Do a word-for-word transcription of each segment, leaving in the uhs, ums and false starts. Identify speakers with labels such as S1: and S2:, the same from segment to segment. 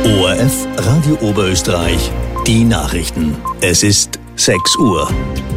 S1: O R F Radio Oberösterreich, die Nachrichten. Es ist sechs Uhr.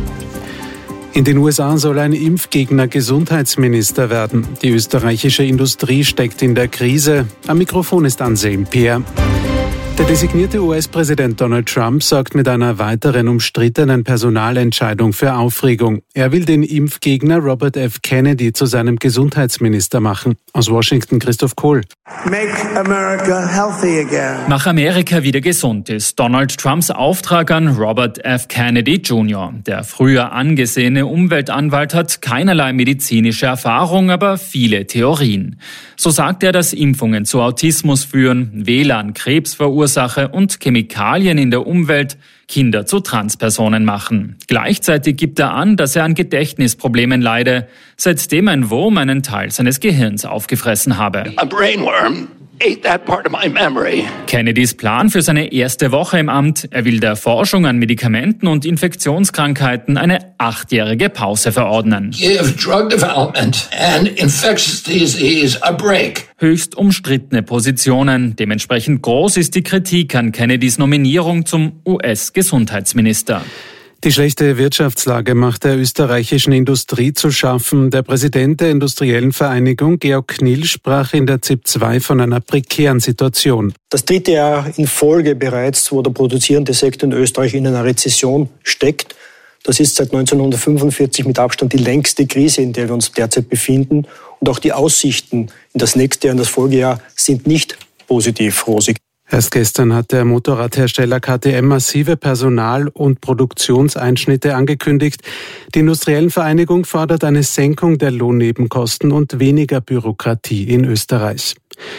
S2: In den U S A soll ein Impfgegner Gesundheitsminister werden. Die österreichische Industrie steckt in der Krise. Am Mikrofon ist Anselm Peer. Der designierte U S-Präsident Donald Trump sorgt mit einer weiteren umstrittenen Personalentscheidung für Aufregung. Er will den Impfgegner Robert F. Kennedy zu seinem Gesundheitsminister machen. Aus Washington Christoph Kohl.
S3: Make America healthy again.
S4: Mach Amerika wieder gesund ist Donald Trumps Auftrag an Robert F. Kennedy Junior Der früher angesehene Umweltanwalt hat keinerlei medizinische Erfahrung, aber viele Theorien. So sagt er, dass Impfungen zu Autismus führen, W L A N Krebs verursachen und Chemikalien in der Umwelt Kinder zu Transpersonen machen. Gleichzeitig gibt er an, dass er an Gedächtnisproblemen leide, seitdem ein Wurm einen Teil seines Gehirns aufgefressen habe.
S5: A brainworm ate that part of my memory.
S4: Kennedys Plan für seine erste Woche im Amt: Er will der Forschung an Medikamenten und Infektionskrankheiten eine achtjährige Pause verordnen.
S5: Give drug development and infectious disease a break.
S4: Höchst umstrittene Positionen. Dementsprechend groß ist die Kritik an Kennedys Nominierung zum U S-Gesundheitsminister.
S2: Die schlechte Wirtschaftslage macht der österreichischen Industrie zu schaffen. Der Präsident der Industriellen Vereinigung, Georg Knill, sprach in der Z I P zwei von einer prekären Situation.
S6: Das dritte Jahr in Folge bereits, wo der produzierende Sektor in Österreich in einer Rezession steckt. Das ist seit neunzehnhundertfünfundvierzig mit Abstand die längste Krise, in der wir uns derzeit befinden. Und auch die Aussichten in das nächste Jahr, in das Folgejahr, sind nicht positiv rosig.
S2: Erst gestern hat der Motorradhersteller K T M massive Personal- und Produktionseinschnitte angekündigt. Die Industriellen Vereinigung fordert eine Senkung der Lohnnebenkosten und weniger Bürokratie in Österreich.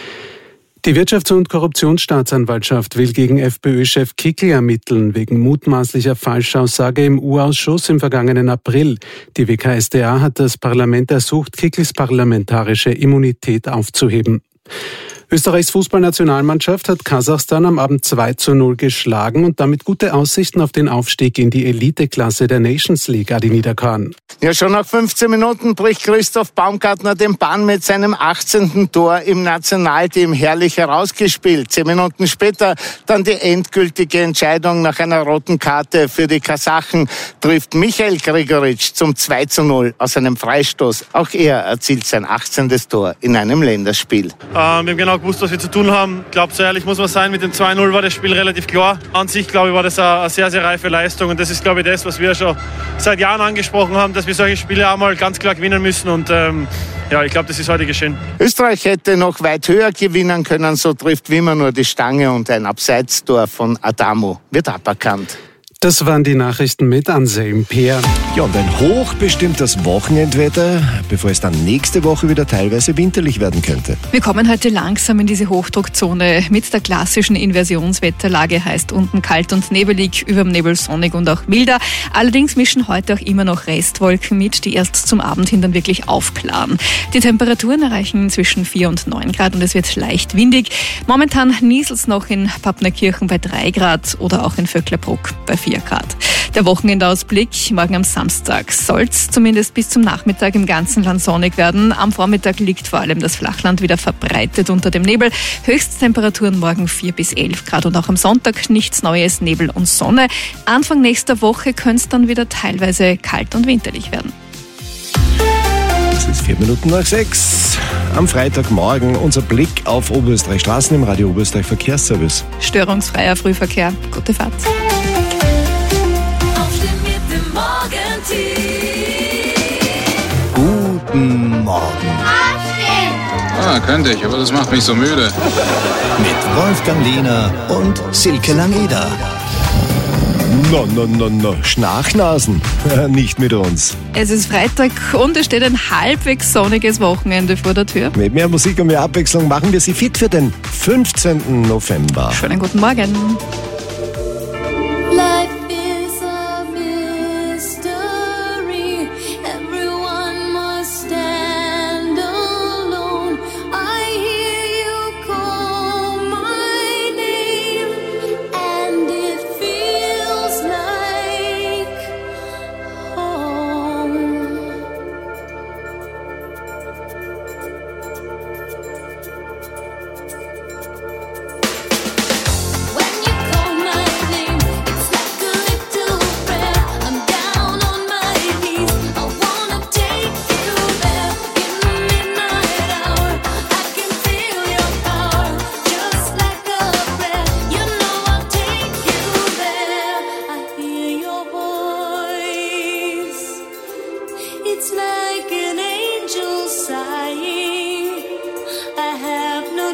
S2: Die Wirtschafts- und Korruptionsstaatsanwaltschaft will gegen FPÖ-Chef Kickl ermitteln, wegen mutmaßlicher Falschaussage im U-Ausschuss im vergangenen April. Die W K S d A hat das Parlament ersucht, Kickls parlamentarische Immunität aufzuheben. Österreichs Fußballnationalmannschaft hat Kasachstan am Abend zwei zu null geschlagen und damit gute Aussichten auf den Aufstieg in die Eliteklasse der Nations League, Adi Niederkorn.
S7: Ja, schon nach fünfzehn Minuten bricht Christoph Baumgartner den Bann mit seinem achtzehnten Tor im Nationalteam herrlich herausgespielt. Zehn Minuten später dann die endgültige Entscheidung nach einer roten Karte für die Kasachen, trifft Michael Gregoritsch zum zwei zu null aus einem Freistoß. Auch er erzielt sein achtzehntes Tor in einem Länderspiel.
S8: Ähm, wir haben genau gewusst, was wir zu tun haben. Ich glaube, so ehrlich muss man sein, mit dem zwei null war das Spiel relativ klar. An sich, glaube ich, war das eine sehr, sehr reife Leistung und das ist, glaube ich, das, was wir schon seit Jahren angesprochen haben, dass wir solche Spiele auch mal ganz klar gewinnen müssen und ähm, ja, ich glaube, das ist heute geschehen.
S7: Österreich hätte noch weit höher gewinnen können, so trifft Wimmer nur die Stange und ein Abseitstor von Adamo wird aberkannt.
S2: Das waren die Nachrichten mit Anselm Peer.
S9: Ja, und ein hochbestimmtes Wochenendwetter, bevor es dann nächste Woche wieder teilweise winterlich werden könnte.
S10: Wir kommen heute langsam in diese Hochdruckzone mit der klassischen Inversionswetterlage, heißt unten kalt und nebelig, überm Nebel sonnig und auch milder. Allerdings mischen heute auch immer noch Restwolken mit, die erst zum Abend hin dann wirklich aufklaren. Die Temperaturen erreichen zwischen vier und neun Grad und es wird leicht windig. Momentan nieselt es noch in Pappnerkirchen bei drei Grad oder auch in Vöcklerbruck bei vier Grad. Der Wochenendausblick: Morgen am Samstag soll es zumindest bis zum Nachmittag im ganzen Land sonnig werden. Am Vormittag liegt vor allem das Flachland wieder verbreitet unter dem Nebel. Höchsttemperaturen morgen vier bis elf Grad und auch am Sonntag nichts Neues, Nebel und Sonne. Anfang nächster Woche könnte es dann wieder teilweise kalt und winterlich werden.
S9: Es ist vier Minuten nach sechs. Am Freitagmorgen unser Blick auf Oberösterreich Straßen im Radio Oberösterreich Verkehrsservice.
S10: Störungsfreier Frühverkehr. Gute Fahrt.
S1: Guten Morgen.
S11: Ah, könnte ich, aber das macht mich so müde.
S1: Mit Wolfgang Lehner und Silke Langeder.
S9: No, no, no, no. Schnarchnasen. Nicht mit uns.
S10: Es ist Freitag und es steht ein halbwegs sonniges Wochenende vor der Tür.
S9: Mit mehr Musik und mehr Abwechslung machen wir Sie fit für den fünfzehnten November.
S10: Schönen guten Morgen.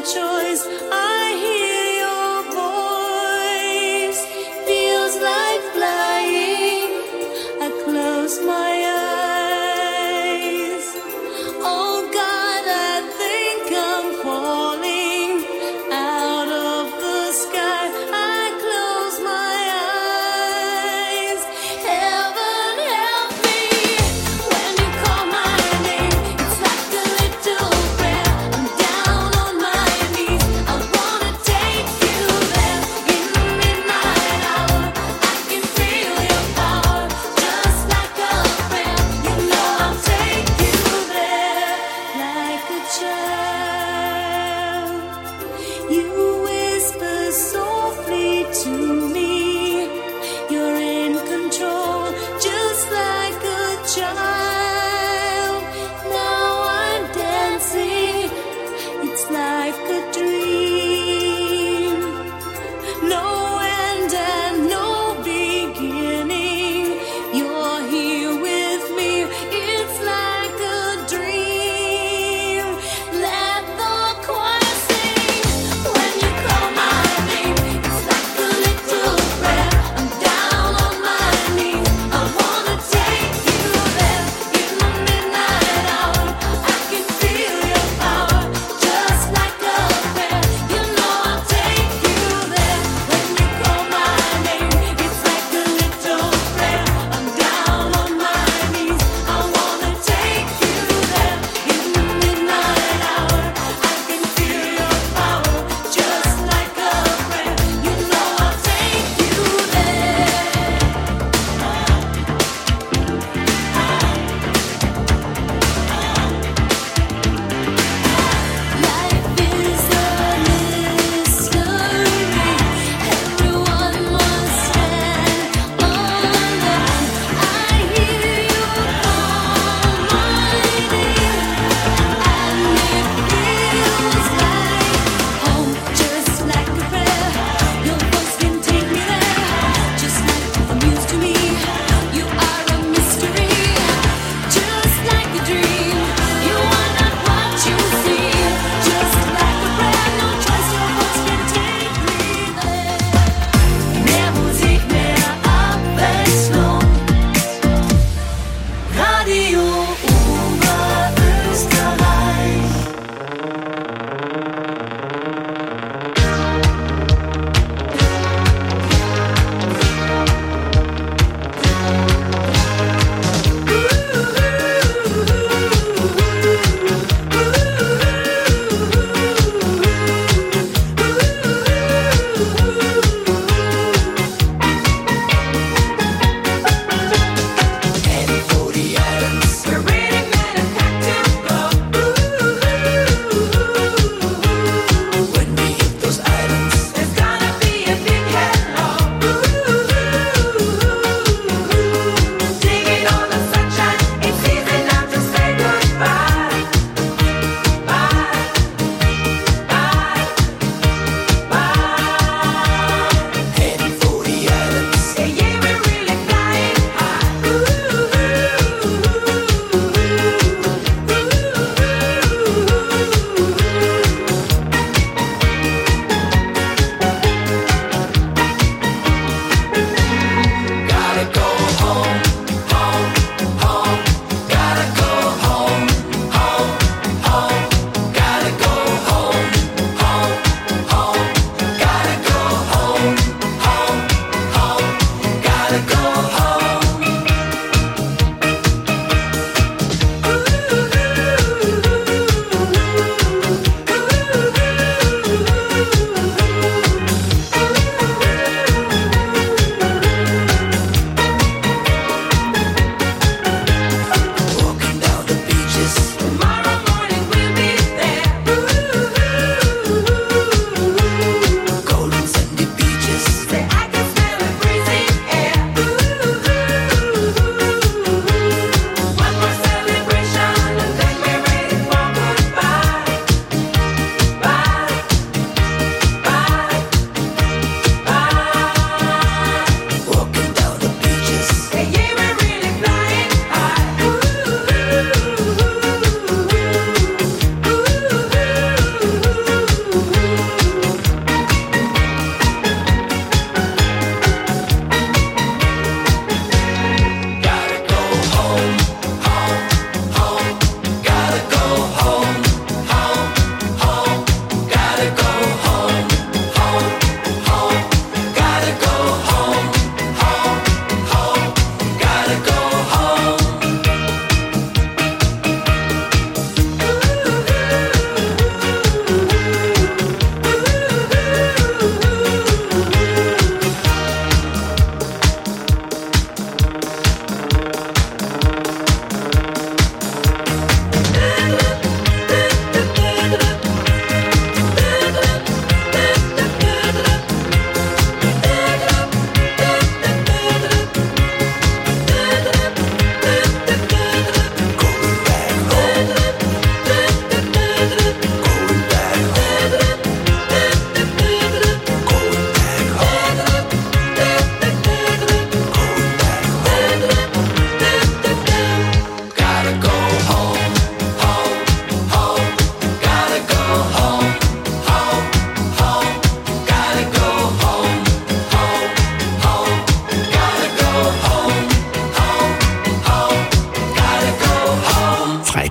S12: choice. I hear your voice. Feels like flying. I close my eyes. Oh God, I think I'm falling out of the sky. I close my eyes. Heaven help me when you call my name. It's like a little prayer. I'm down on my knees. I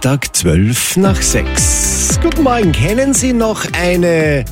S9: Freitag, zwölf nach sechs. Guten Morgen. Kennen Sie noch eine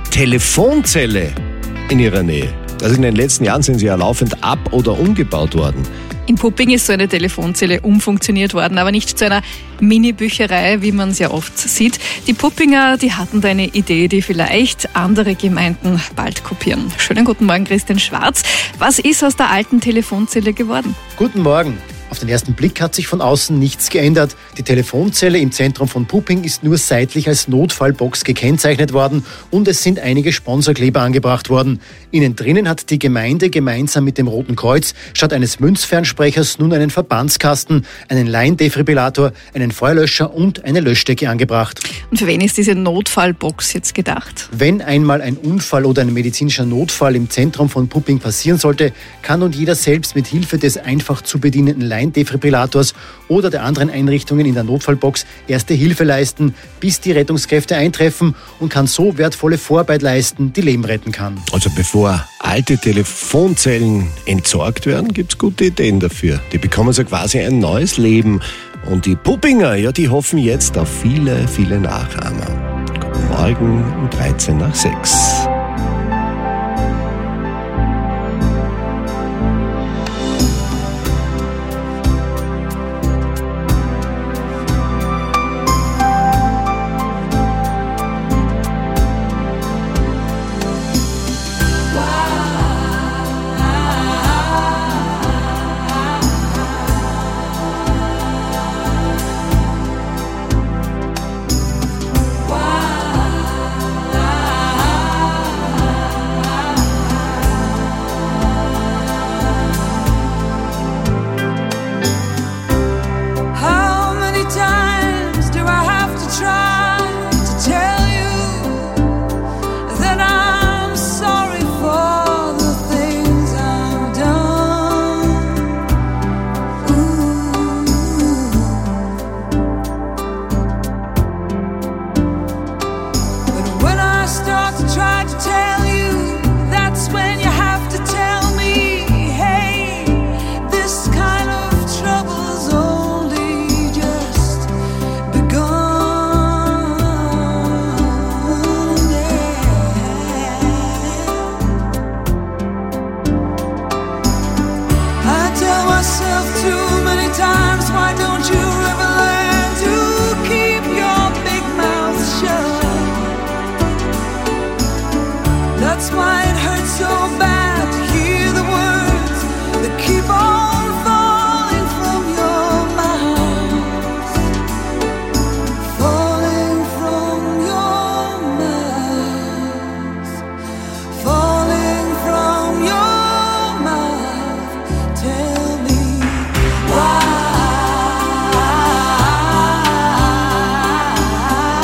S9: Telefonzelle in Ihrer Nähe? Also in den letzten Jahren sind sie ja laufend ab- oder umgebaut worden.
S10: In Pupping ist so eine Telefonzelle umfunktioniert worden, aber nicht zu einer Mini-Bücherei, wie man es ja oft sieht. Die Puppinger, die hatten da eine Idee, die vielleicht andere Gemeinden bald kopieren. Schönen guten Morgen, Christian Schwarz. Was ist aus der alten Telefonzelle geworden?
S13: Guten Morgen. Auf den ersten Blick hat sich von außen nichts geändert. Die Telefonzelle im Zentrum von Pupping ist nur seitlich als Notfallbox gekennzeichnet worden und es sind einige Sponsorkleber angebracht worden. Innen drinnen hat die Gemeinde gemeinsam mit dem Roten Kreuz statt eines Münzfernsprechers nun einen Verbandskasten, einen Laiendefibrillator, einen Feuerlöscher und eine Löschdecke angebracht.
S10: Und für wen ist diese Notfallbox jetzt gedacht?
S13: Wenn einmal ein Unfall oder ein medizinischer Notfall im Zentrum von Pupping passieren sollte, kann nun jeder selbst mit Hilfe des einfach zu bedienenden Laiendefibrillators oder der anderen Einrichtungen in der Notfallbox erste Hilfe leisten, bis die Rettungskräfte eintreffen und kann so wertvolle Vorarbeit leisten, die Leben retten kann.
S9: Also bevor alte Telefonzellen entsorgt werden, gibt es gute Ideen dafür. Die bekommen so quasi ein neues Leben. Und die Puppinger, ja, die hoffen jetzt auf viele, viele Nachahmer. Guten Morgen um dreizehn nach sechs.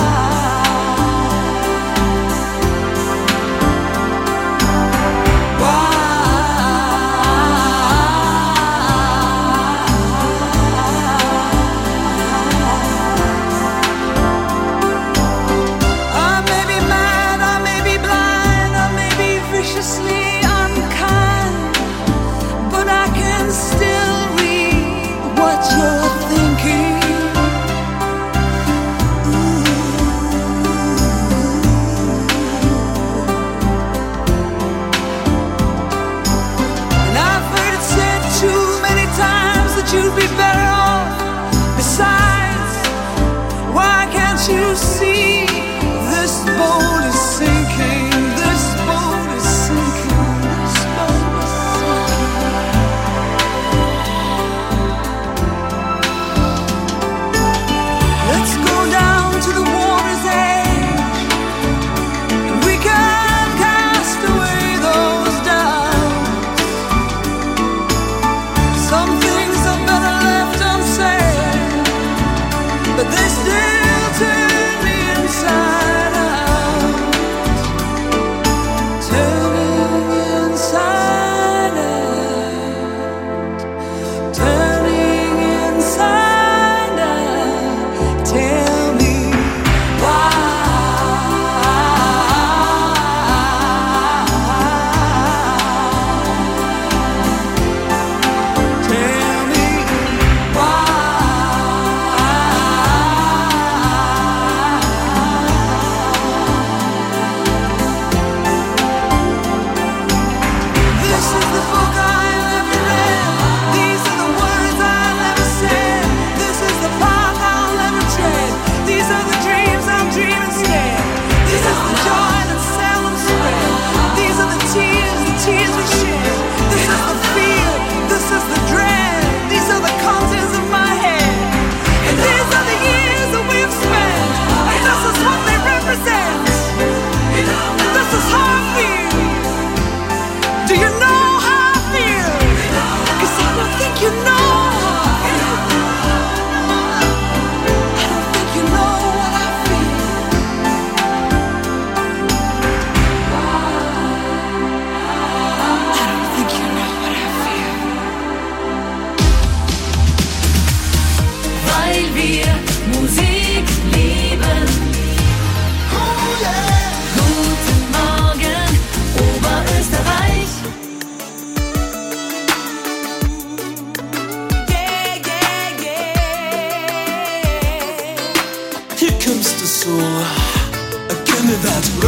S12: Why?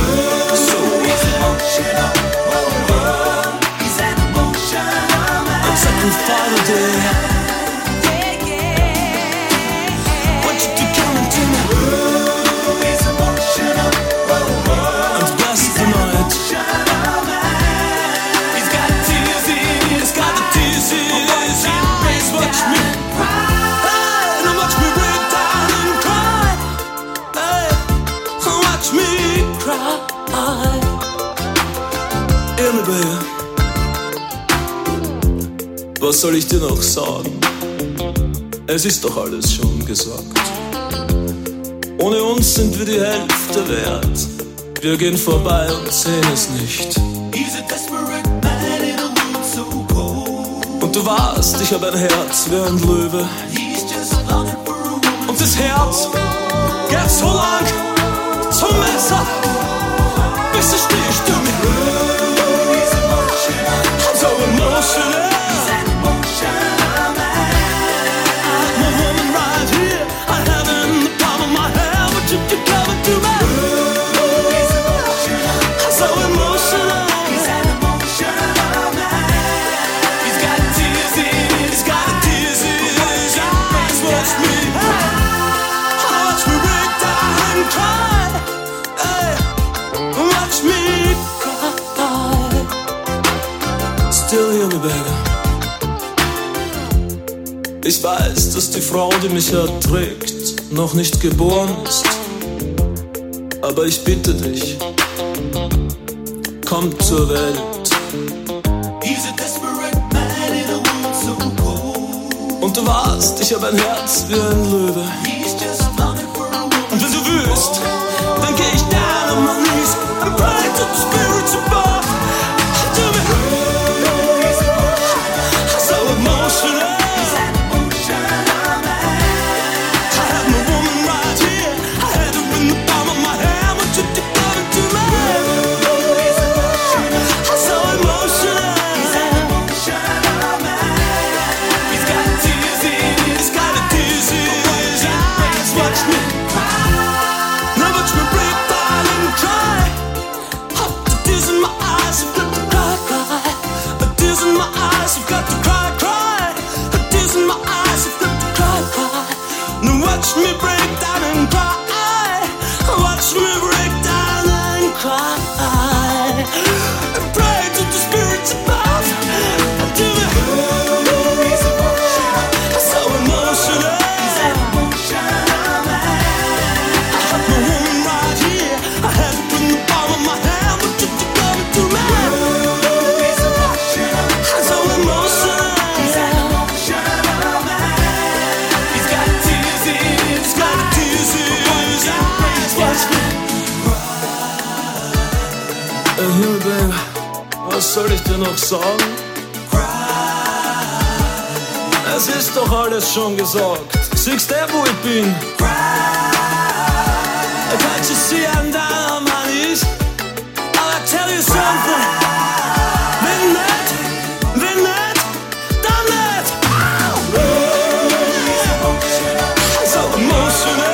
S12: So emotional. He's an emotional man. I'm second father day. Yeah, yeah. Want you to come into me. He's emotional. I'm blessed tonight. He's got tears in, he's got the tears in his eyes. Watch me cry, and watch me break down and cry. Hey, watch me cry. Hear me, baby. Was soll ich dir noch sagen? Es ist doch alles schon gesagt. Ohne uns sind wir die Hälfte wert. Wir gehen vorbei und sehen es nicht. Und du warst, ich hab ein Herz wie ein Löwe. Und das Herz geht so lang zum Messer, bis es sticht du mich. I'm so emotional. I'm a woman right here. I have it in the palm of my hand. But you can come and do me. I'm so emotional. He's an emotional man. He's got tears in, he's got tears in his eyes. Watch me, watch me break down and cry. Hey, watch me cry. Still hear me, baby. Ich weiß, dass die Frau, die mich erträgt, noch nicht geboren ist. Aber ich bitte dich, komm zur Welt. Und du warst, ich hab ein Herz wie ein Löwe. Und wenn du willst, dann geh ich down on my knees and pray to the spirits above. Do me. So emotional. Watch me break down and cry. Watch me break down and cry. And pray to the spirits above. Do it. So emotional. He's an emotional man. I have my woman right here. I had it in the palm of my hand. But you can come to me. So emotional. He's an emotional man. He's got tears in. He's got tears in his eyes. Watch me cry. Hey, babe, was soll ich dir noch sagen? Es ist doch alles schon gesagt. Siehst du, wo ich bin? Can't you see I'm down on my knees? I'll tell you something. Wenn nicht, wenn nicht, dann nicht. So emotional.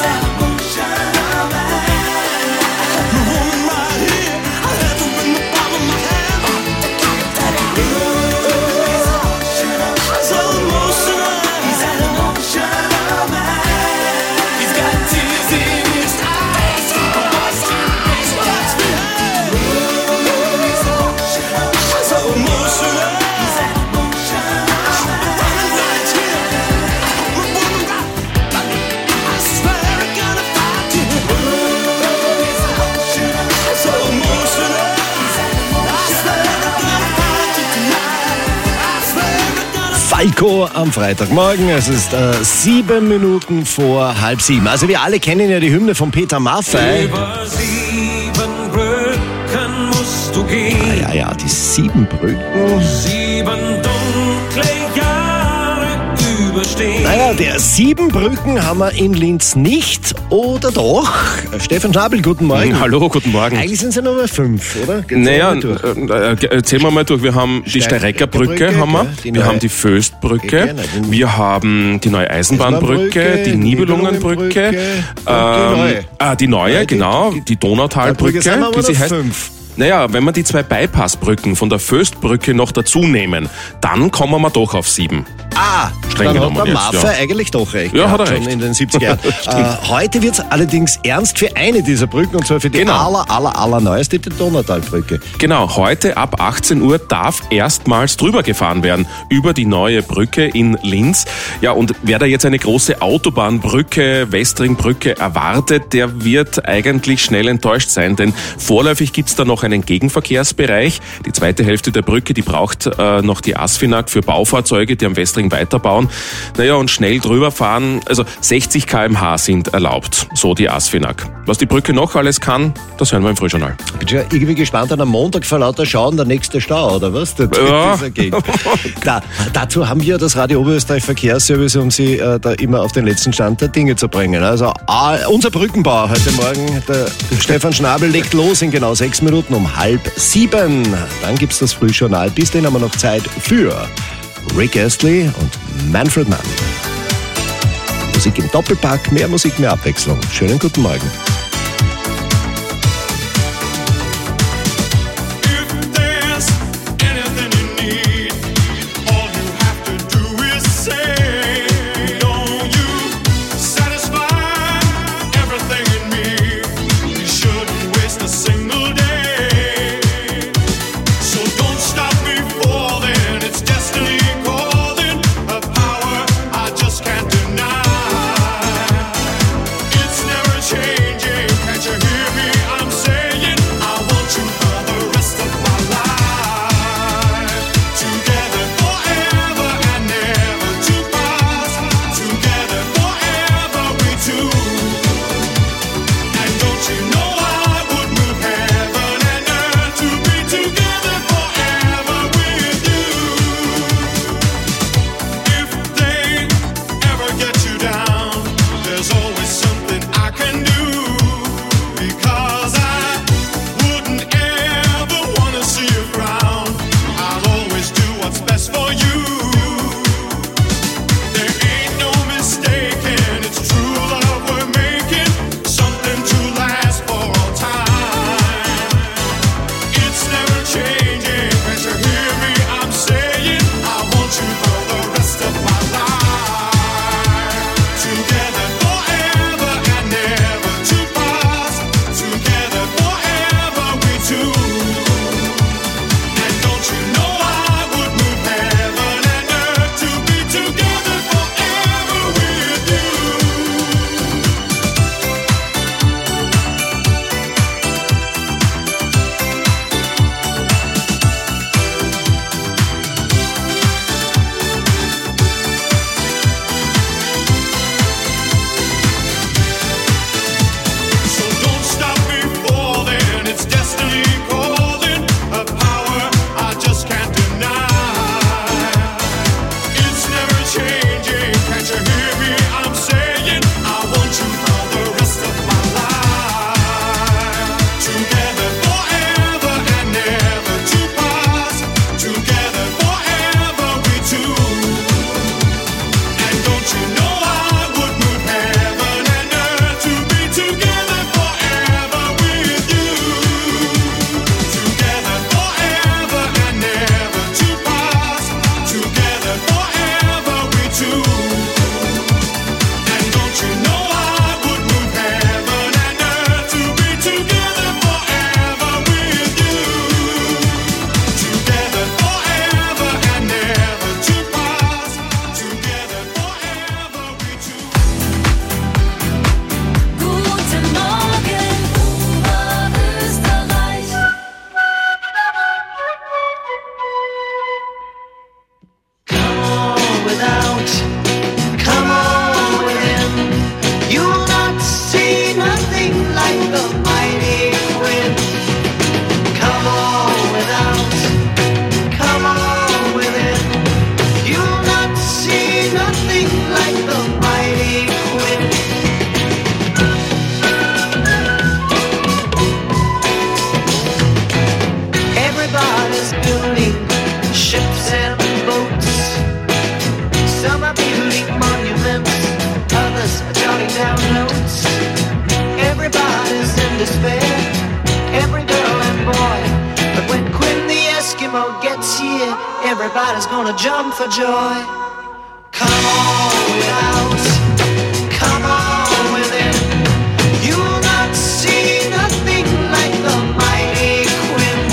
S9: Falco am Freitagmorgen. Es ist äh, sieben Minuten vor halb sieben. Also wir alle kennen ja die Hymne von Peter Maffay.
S12: Über sieben Brücken musst du gehen.
S9: Ja, ja, ja, die sieben Brücken.
S12: Sieben dunkle Jahre überstehen.
S9: Naja, der sieben Brücken haben wir in Linz nicht, oder doch? Stefan Schnabel, guten Morgen.
S14: Hallo, guten Morgen.
S9: Eigentlich sind es ja nur fünf, oder? Geht's
S14: naja,
S9: äh,
S14: äh, zählen wir mal durch. Wir haben die Steireckerbrücke, haben wir.
S9: Die
S14: wir
S9: neue-
S14: haben die Föstbrücke. Wir haben die neue Eisenbahnbrücke, die Nibelungenbrücke. Ähm, ah, die neue, genau. Die Donautalbrücke,
S9: Brücke sind wir aber
S14: wie sie
S9: noch
S14: heißt.
S9: fünf.
S14: Naja, wenn wir die zwei Bypassbrücken von der Föstbrücke noch dazu nehmen, dann kommen wir doch auf sieben.
S9: Ah,
S14: Streng
S9: dann
S14: genommen
S9: hat der
S14: jetzt,
S9: Maffei
S14: ja.
S9: eigentlich doch recht.
S14: Ja, hat er
S9: schon
S14: recht.
S9: in den siebziger Jahren. äh, heute wird es allerdings ernst für eine dieser Brücken, und zwar für die
S14: Genau.
S9: aller, aller, aller neueste, die Donautalbrücke.
S14: Genau, heute ab achtzehn Uhr darf erstmals drüber gefahren werden, über die neue Brücke in Linz. Ja, und wer da jetzt eine große Autobahnbrücke, Westringbrücke erwartet, der wird eigentlich schnell enttäuscht sein, denn vorläufig gibt's da noch einen Gegenverkehrsbereich. Die zweite Hälfte der Brücke, die braucht äh, noch die ASFINAG für Baufahrzeuge, die am Westring weiterbauen. Naja, und schnell drüber fahren, also sechzig Kilometer pro Stunde sind erlaubt, so die ASFINAG. Was die Brücke noch alles kann, das hören wir im Frühjournal.
S9: Bin schon irgendwie gespannt, an am Montag vor lauter Schauen der nächste Stau, oder was? Der,
S14: Ja.
S9: dieser geht. Da, dazu haben wir das Radio Oberösterreich Verkehrsservice, um Sie äh, da immer auf den letzten Stand der Dinge zu bringen. Also ah, unser Brückenbauer heute Morgen, der Stefan Schnabel, legt los in genau sechs Minuten um halb sieben. Dann gibt's das Frühjournal. Bis dahin haben wir noch Zeit für Rick Astley und Manfred Mann. Musik im Doppelpack, mehr Musik, mehr Abwechslung. Schönen guten Morgen.
S12: Changing.
S15: everybody's gonna jump for joy. Come on without, come on within. You'll not see nothing like the mighty Quinn.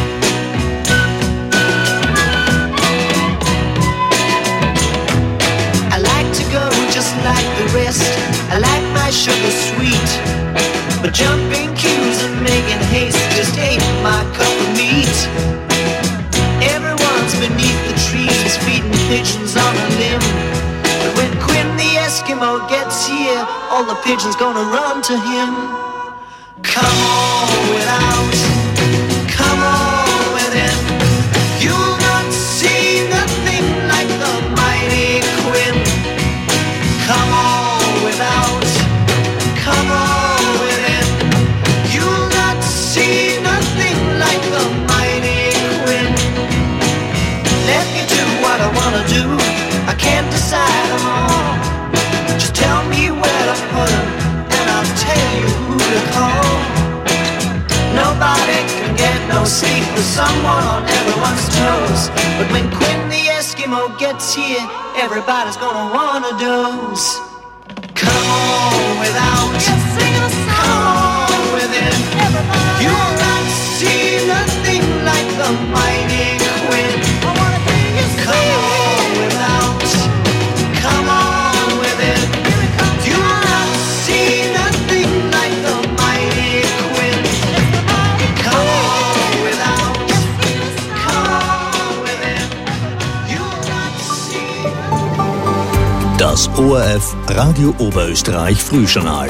S15: I like to go just like the rest. I like my sugar sweet, but jumping queues and making haste just ain't my cup of meat. Everyone's beneath the trees feeding pigeons on a limb. But when Quinn the Eskimo gets here, all the pigeons gonna run to him. Come on without, come on within. You'll not see nothing like the mighty Quinn. Come on without, come on within. You'll not see nothing like the mighty Quinn. Let me do what I wanna do. I can't decide them all. Just tell me where to put them, and I'll tell you who to call. Nobody can get no sleep with someone on everyone's toes. But when Quinn the Eskimo gets here, everybody's gonna wanna doze. Come on without, come on within. You'll not see nothing like the mighty Quinn. Come on without, come on within. You'll not see nothing like the mighty Quinn. Come on without, come on within. You'll not see.
S1: Das O R F Radio Oberösterreich Frühjournal.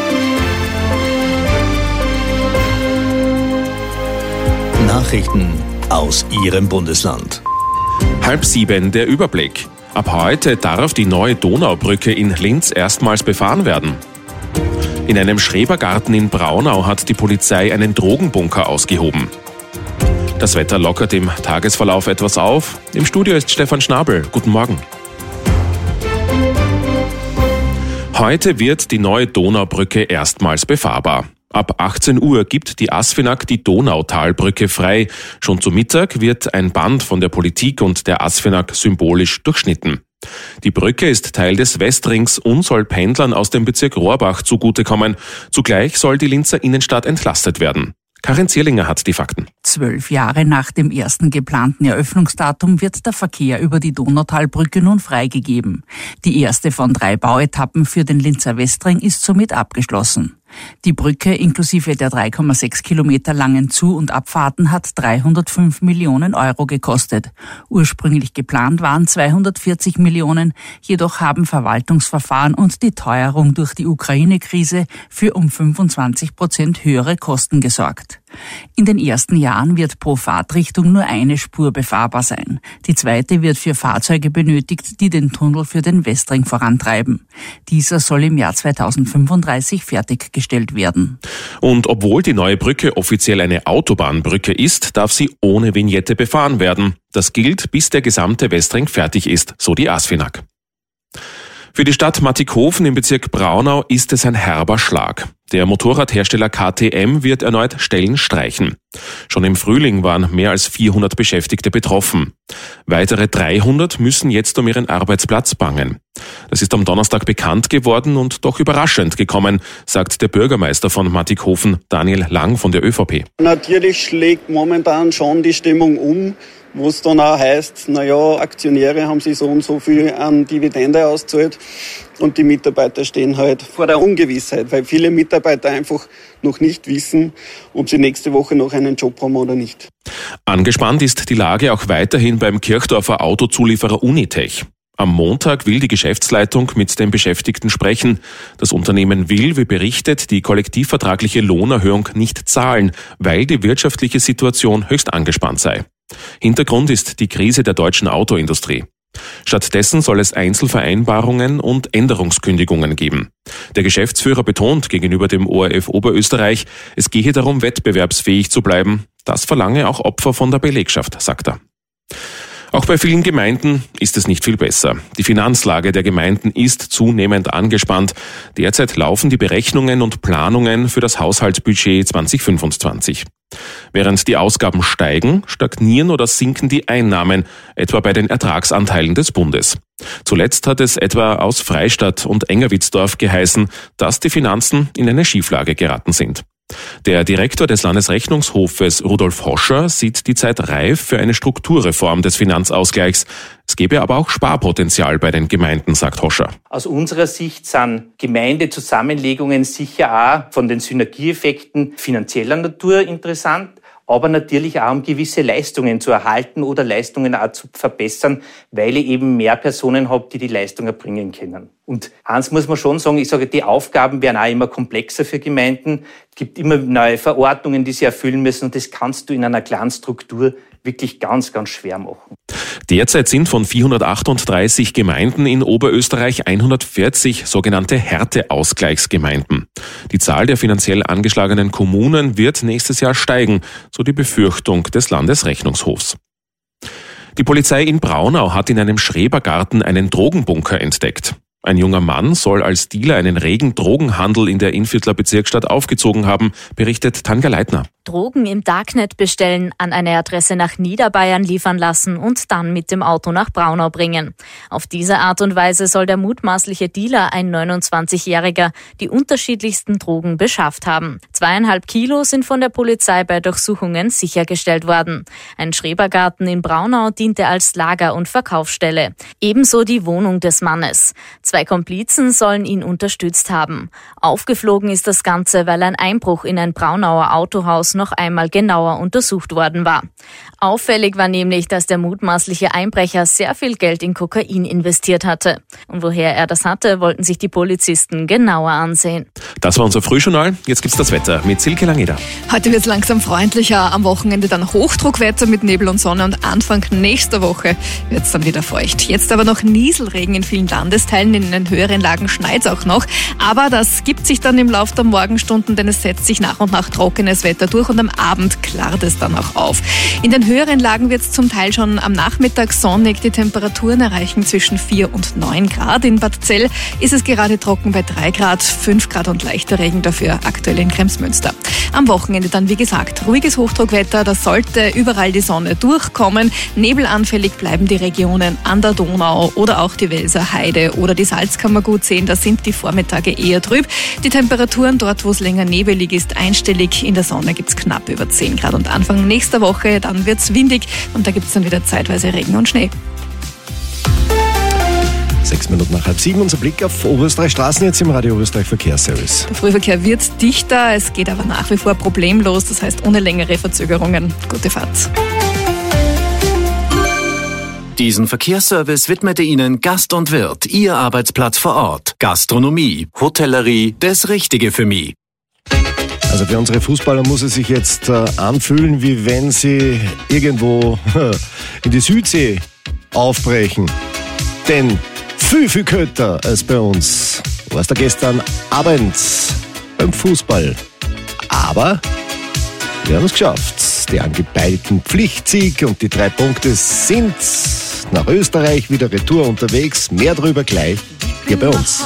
S1: Nachrichten aus Ihrem Bundesland.
S14: Halb sieben der Überblick. Ab heute darf die neue Donaubrücke in Linz erstmals befahren werden. In einem Schrebergarten in Braunau hat die Polizei einen Drogenbunker ausgehoben. Das Wetter lockert im Tagesverlauf etwas auf. Im Studio ist Stefan Schnabel. Guten Morgen. Heute wird die neue Donaubrücke erstmals befahrbar. Ab achtzehn Uhr gibt die ASFINAG die Donautalbrücke frei. Schon zu Mittag wird ein Band von der Politik und der ASFINAG symbolisch durchschnitten. Die Brücke ist Teil des Westrings und soll Pendlern aus dem Bezirk Rohrbach zugutekommen. Zugleich soll die Linzer Innenstadt entlastet werden. Karin Zierlinger hat die Fakten.
S16: Zwölf Jahre nach dem ersten geplanten Eröffnungsdatum wird der Verkehr über die Donautalbrücke nun freigegeben. Die erste von drei Bauetappen für den Linzer Westring ist somit abgeschlossen. Die Brücke inklusive der drei Komma sechs Kilometer langen Zu- und Abfahrten hat dreihundertfünf Millionen Euro gekostet. Ursprünglich geplant waren zweihundertvierzig Millionen, jedoch haben Verwaltungsverfahren und die Teuerung durch die Ukraine-Krise für um fünfundzwanzig Prozent höhere Kosten gesorgt. In den ersten Jahren wird pro Fahrtrichtung nur eine Spur befahrbar sein. Die zweite wird für Fahrzeuge benötigt, die den Tunnel für den Westring vorantreiben. Dieser soll im Jahr zweitausendfünfunddreißig fertiggestellt werden.
S14: Und obwohl die neue Brücke offiziell eine Autobahnbrücke ist, darf sie ohne Vignette befahren werden. Das gilt, bis der gesamte Westring fertig ist, so die ASFINAG. Für die Stadt Mattighofen im Bezirk Braunau ist es ein herber Schlag. Der Motorradhersteller K T M wird erneut Stellen streichen. Schon im Frühling waren mehr als vierhundert Beschäftigte betroffen. Weitere dreihundert müssen jetzt um ihren Arbeitsplatz bangen. Das ist am Donnerstag bekannt geworden und doch überraschend gekommen, sagt der Bürgermeister von Mattighofen, Daniel Lang von der ÖVP.
S17: Natürlich schlägt momentan schon die Stimmung um, wo es dann auch heißt, naja, Aktionäre haben sich so und so viel an Dividende auszahlt und die Mitarbeiter stehen halt vor der Ungewissheit, weil viele Mitarbeiter einfach noch nicht wissen, ob sie nächste Woche noch einen Job haben oder nicht.
S14: Angespannt ist die Lage auch weiterhin beim Kirchdorfer Autozulieferer Unitech. Am Montag will die Geschäftsleitung mit den Beschäftigten sprechen. Das Unternehmen will, wie berichtet, die kollektivvertragliche Lohnerhöhung nicht zahlen, weil die wirtschaftliche Situation höchst angespannt sei. Hintergrund ist die Krise der deutschen Autoindustrie. Stattdessen soll es Einzelvereinbarungen und Änderungskündigungen geben. Der Geschäftsführer betont gegenüber dem O R F Oberösterreich, es gehe darum, wettbewerbsfähig zu bleiben. Das verlange auch Opfer von der Belegschaft, sagt er. Auch bei vielen Gemeinden ist es nicht viel besser. Die Finanzlage der Gemeinden ist zunehmend angespannt. Derzeit laufen die Berechnungen und Planungen für das Haushaltsbudget zwanzig fünfundzwanzig. Während die Ausgaben steigen, stagnieren oder sinken die Einnahmen, etwa bei den Ertragsanteilen des Bundes. Zuletzt hat es etwa aus Freistadt und Engerwitzdorf geheißen, dass die Finanzen in eine Schieflage geraten sind. Der Direktor des Landesrechnungshofes Rudolf Hoscher sieht die Zeit reif für eine Strukturreform des Finanzausgleichs. Es gäbe aber auch Sparpotenzial bei den Gemeinden, sagt Hoscher.
S18: Aus unserer Sicht sind Gemeindezusammenlegungen sicher auch von den Synergieeffekten finanzieller Natur interessant, aber natürlich auch um gewisse Leistungen zu erhalten oder Leistungen auch zu verbessern, weil ich eben mehr Personen habe, die die Leistung erbringen können. Und eins muss man schon sagen, ich sage, die Aufgaben werden auch immer komplexer für Gemeinden. Es gibt immer neue Verordnungen, die sie erfüllen müssen und das kannst du in einer kleinen Struktur wirklich ganz, ganz schwer machen.
S14: Derzeit sind von vierhundertachtunddreißig Gemeinden in Oberösterreich hundertvierzig sogenannte Härteausgleichsgemeinden. Die Zahl der finanziell angeschlagenen Kommunen wird nächstes Jahr steigen, so die Befürchtung des Landesrechnungshofs. Die Polizei in Braunau hat in einem Schrebergarten einen Drogenbunker entdeckt. Ein junger Mann soll als Dealer einen regen Drogenhandel in der Innviertler Bezirksstadt aufgezogen haben, berichtet Tanja Leitner.
S19: Drogen im Darknet bestellen, an eine Adresse nach Niederbayern liefern lassen und dann mit dem Auto nach Braunau bringen. Auf diese Art und Weise soll der mutmaßliche Dealer, ein neunundzwanzigjähriger, die unterschiedlichsten Drogen beschafft haben. Zweieinhalb Kilo sind von der Polizei bei Durchsuchungen sichergestellt worden. Ein Schrebergarten in Braunau diente als Lager- und Verkaufsstelle. Ebenso die Wohnung des Mannes. Zwei Komplizen sollen ihn unterstützt haben. Aufgeflogen ist das Ganze, weil ein Einbruch in ein Braunauer Autohaus noch einmal genauer untersucht worden war. Auffällig war nämlich, dass der mutmaßliche Einbrecher sehr viel Geld in Kokain investiert hatte. Und woher er das hatte, wollten sich die Polizisten genauer ansehen.
S14: Das war unser Frühjournal. Jetzt gibt's das Wetter mit Silke Langeder.
S10: Heute wird es langsam freundlicher, am Wochenende dann Hochdruckwetter mit Nebel und Sonne und Anfang nächster Woche wird es dann wieder feucht. Jetzt aber noch Nieselregen in vielen Landesteilen, in den höheren Lagen schneit es auch noch. Aber das gibt sich dann im Laufe der Morgenstunden, denn es setzt sich nach und nach trockenes Wetter durch und am Abend klart es dann auch auf. In den höheren Lagen wird es zum Teil schon am Nachmittag sonnig. Die Temperaturen erreichen zwischen vier und neun Grad. In Bad Zell ist es gerade trocken bei drei Grad, fünf Grad und leichter Regen dafür aktuell in Kremsmünster. Am Wochenende dann, wie gesagt, ruhiges Hochdruckwetter. Da sollte überall die Sonne durchkommen. Nebelanfällig bleiben die Regionen an der Donau oder auch die Welser Heide oder die Salzkammergut sehen. Da sind die Vormittage eher trüb. Die Temperaturen dort, wo es länger nebelig ist, einstellig. In der Sonne gibt es knapp über zehn Grad. Und Anfang nächster Woche, dann wird es windig und da gibt es dann wieder zeitweise Regen und Schnee.
S9: Sechs Minuten nach halb sieben, unser Blick auf Oberösterreich Straßen jetzt im Radio Oberösterreich Verkehrsservice.
S10: Der Frühverkehr wird dichter, es geht aber nach wie vor problemlos, das heißt ohne längere Verzögerungen. Gute Fahrt.
S20: Diesen Verkehrsservice widmete Ihnen Gast und Wirt, Ihr Arbeitsplatz vor Ort. Gastronomie, Hotellerie, das Richtige für mich.
S9: Also für unsere Fußballer muss es sich jetzt äh, anfühlen, wie wenn sie irgendwo in die Südsee aufbrechen. Denn viel, viel kälter als bei uns war es da gestern Abend beim Fußball. Aber wir haben es geschafft. Die angepeilten Pflichtsieg und die drei Punkte sind nach Österreich wieder retour unterwegs. Mehr drüber gleich hier bei uns.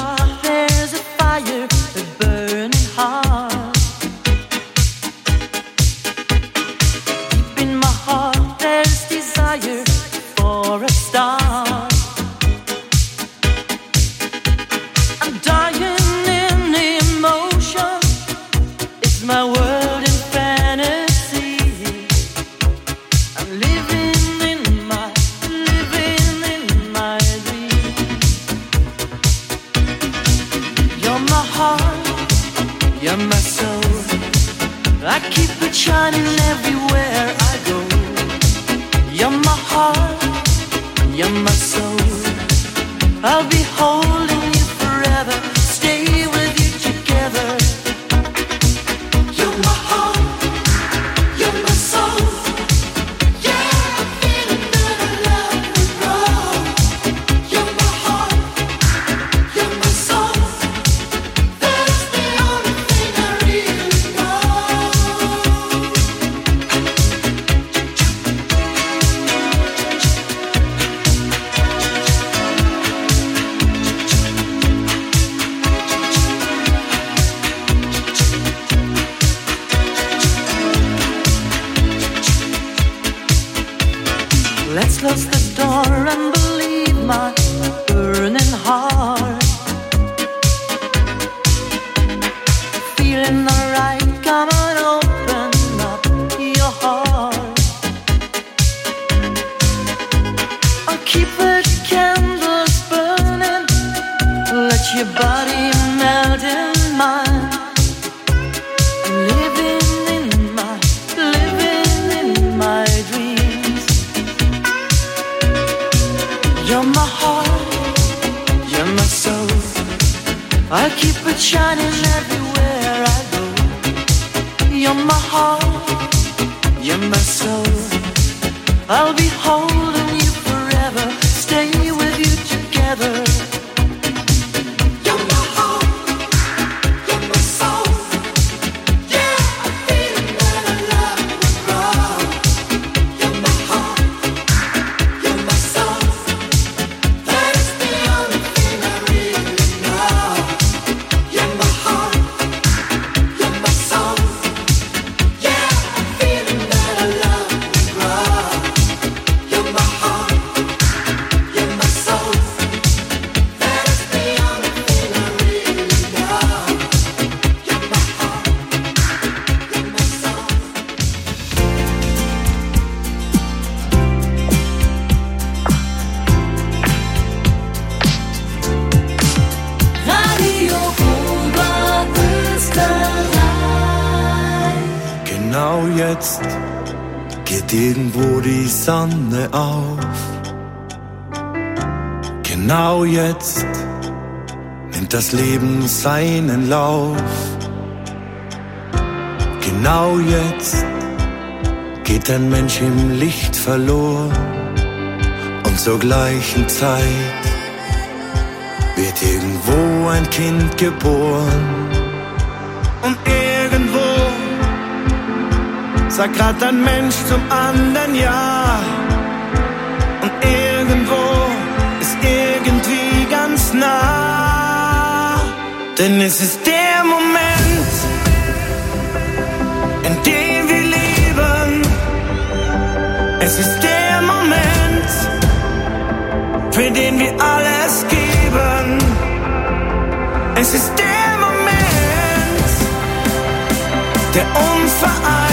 S15: Let's close the door and believe my burning heart. Feeling alright, come on, open up your heart. I'll keep the candles burning, let your body melt in mine. Living in my, living in my dreams. You're my heart, you're my soul. I'll keep it shining everywhere I go. You're my heart, you're my soul. I'll be holding you forever, stay with you together.
S12: Genau jetzt geht irgendwo die Sonne auf. Genau jetzt nimmt das Leben seinen Lauf. Genau jetzt geht ein Mensch im Licht verloren. Und zur gleichen Zeit wird irgendwo ein Kind geboren. Und irgendwo sagt grad ein Mensch zum anderen Ja. Und irgendwo ist irgendwie ganz nah. Denn es ist der Moment, in dem wir leben. Es ist der Moment, für den wir alles geben. Es ist der Moment, der uns vereint.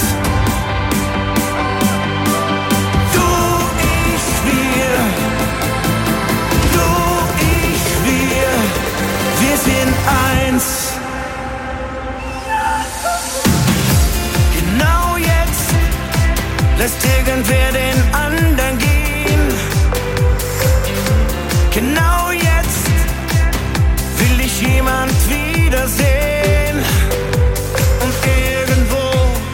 S12: Eins. Genau jetzt lässt irgendwer den anderen gehen. Genau jetzt will ich jemand wiedersehen. Und irgendwo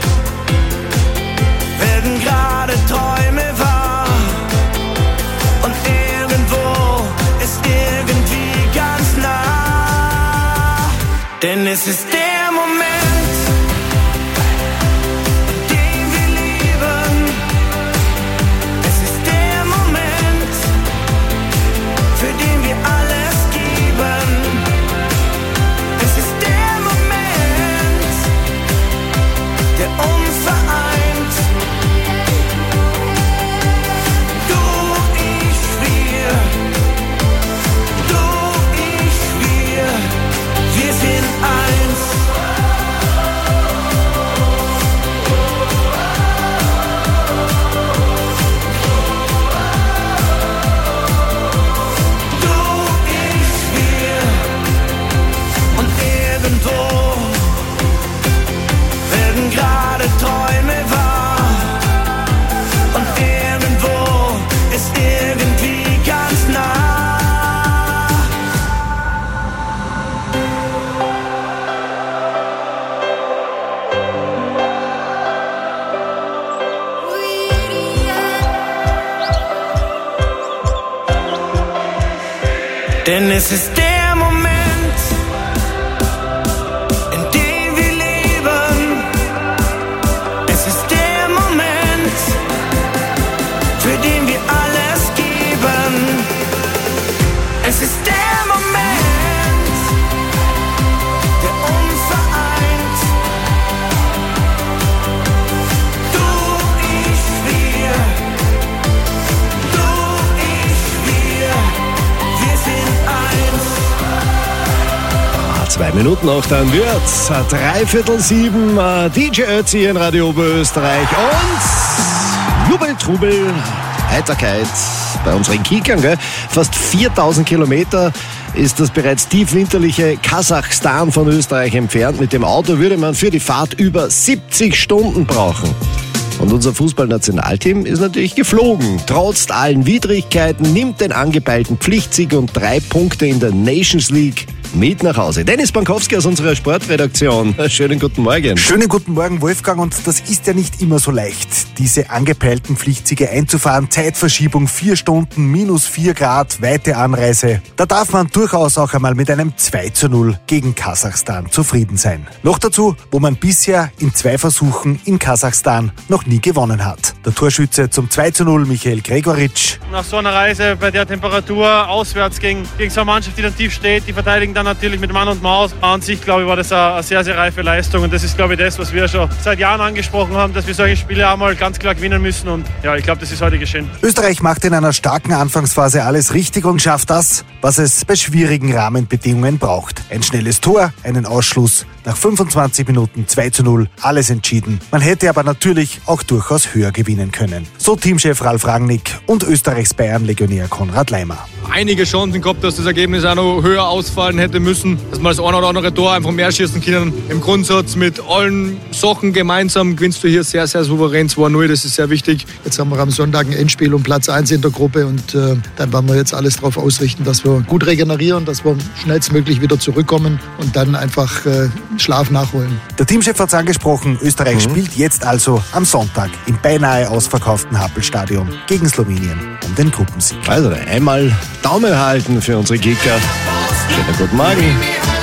S12: werden gerade Träume wahr. Und irgendwo ist irgendwie ganz nah. Denn es ist der Moment, in dem wir leben. Es ist der Moment, für den wir alles geben. Es ist der Moment, der uns vereint. Du, ich, wir. Du, ich, wir. Wir sind eins. Du, ich, wir. Und irgendwo werden gerade Träume wahr. Und irgendwo ist irgendwie ganz nah. Denn es ist der Moment, in dem wir leben. Es ist der Moment, für den wir alles geben. Es ist der Moment, der uns vereint. Du, ich, wir.
S9: Minuten noch, dann wird's dreiviertel sieben. D J Ötzi in Radio Oberösterreich und Jubel, Trubel, Heiterkeit bei unseren Kickern. Gell? Fast viertausend Kilometer ist das bereits tiefwinterliche Kasachstan von Österreich entfernt. Mit dem Auto würde man für die Fahrt über siebzig Stunden brauchen. Und unser Fußballnationalteam ist natürlich geflogen. Trotz allen Widrigkeiten nimmt den angepeilten Pflichtsieg und drei Punkte in der Nations League mit nach Hause. Dennis Bankowski aus unserer Sportredaktion. Schönen guten Morgen.
S21: Schönen guten Morgen, Wolfgang. Und das ist ja nicht immer so leicht, diese angepeilten Pflichtsiege einzufahren. Zeitverschiebung, vier Stunden, minus vier Grad, weite Anreise. Da darf man durchaus auch einmal mit einem zwei zu null gegen Kasachstan zufrieden sein. Noch dazu, wo man bisher in zwei Versuchen in Kasachstan noch nie gewonnen hat. Der Torschütze zum zwei zu null, Michael Gregoritsch.
S8: Nach so einer Reise bei der Temperatur auswärts gegen, gegen so eine Mannschaft, die dann tief steht, die verteidigen dann natürlich mit Mann und Maus. An sich, glaube ich, war das eine, eine sehr, sehr reife Leistung und das ist, glaube ich, das, was wir schon seit Jahren angesprochen haben, dass wir solche Spiele auch mal ganz klar gewinnen müssen und ja, ich glaube, das ist heute geschehen.
S21: Österreich macht in einer starken Anfangsphase alles richtig und schafft das, was es bei schwierigen Rahmenbedingungen braucht. Ein schnelles Tor, einen Ausschluss, nach fünfundzwanzig Minuten zwei zu null, alles entschieden. Man hätte aber natürlich auch durchaus höher gewinnen können. So Teamchef Ralf Rangnick und Österreichs Bayern-Legionär Konrad Leimer.
S22: Einige Chancen gehabt, dass das Ergebnis auch noch höher ausfallen hätte müssen, dass man das eine oder andere Tor einfach mehr schießen können. Im Grundsatz mit allen Sachen gemeinsam gewinnst du hier sehr, sehr souverän zwei null, das ist sehr wichtig.
S23: Jetzt haben wir am Sonntag ein Endspiel um Platz eins in der Gruppe und äh, dann werden wir jetzt alles darauf ausrichten, dass wir gut regenerieren, dass wir schnellstmöglich wieder zurückkommen und dann einfach äh, Schlaf nachholen.
S21: Der Teamchef hat es angesprochen, Österreich mhm. spielt jetzt also am Sonntag im beinahe ausverkauften Happelstadion gegen Slowenien um den Gruppensieg.
S9: Also einmal Daumen halten für unsere Kicker. Schönen guten Morgen.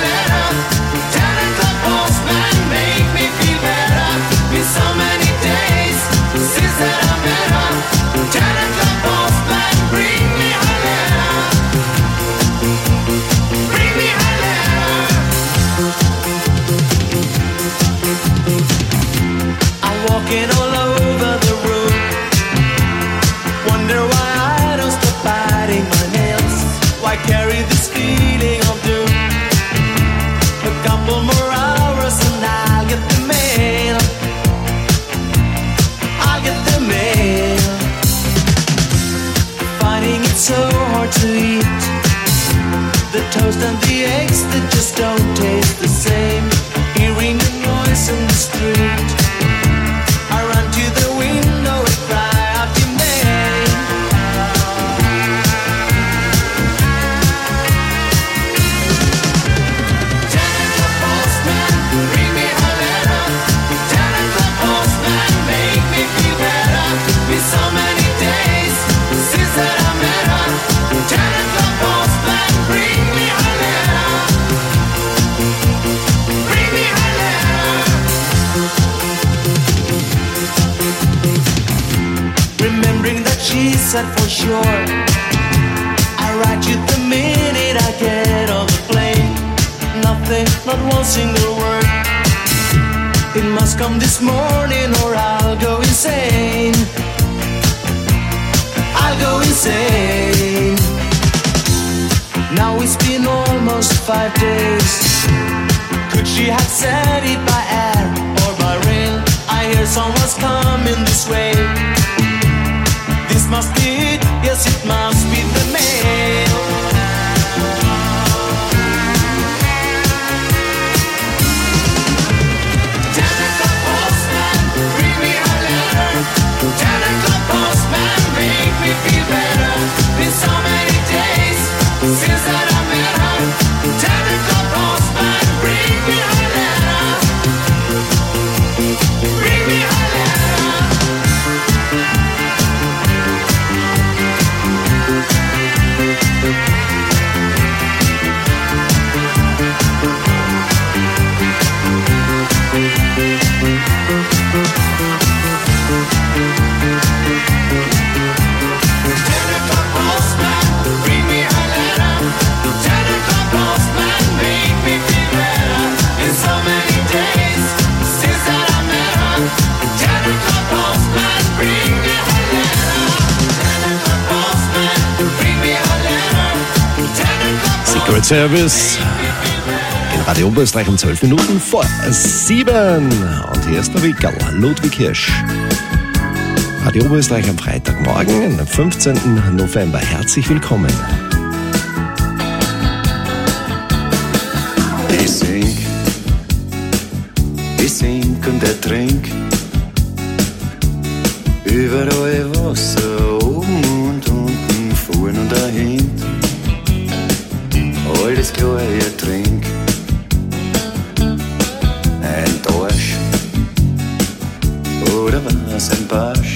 S15: So hard to eat. The toast and the eggs that just don't taste the same. Hearing the noise in the street, I run to the window and cry out your name. Janet the postman, bring me a letter. Janet the postman, make me feel better. Been so many days since that I met her. Janet the postman, bring me a letter. Bring me a letter. Remembering that she said for sure, I write you the minute I get on the plane. Nothing, not one single word. It must come this morning or I'll go insane. I'll go insane. Now it's been almost five days. Could she have said it by air or by rail? I hear someone's coming this way. This must be it, yes it must be the mail. Janet the postman, bring me a letter. Janet the postman, make me feel better. Been so many days since that I met her. Janet the postman, bring me a letter. Bring me a letter.
S9: Secret Service Radio Oberösterreich um zwölf Minuten vor sieben. Und hier ist der Wickerl, Ludwig Hirsch. Radio Oberösterreich am Freitagmorgen, am fünfzehnten November. Herzlich willkommen.
S3: Ich sing, ich sing und ertrink. Überall Wasser, oben und unten, vorn und dahinten. Alles klar, ich trink. Ein Dorsch oder was, ein Barsch.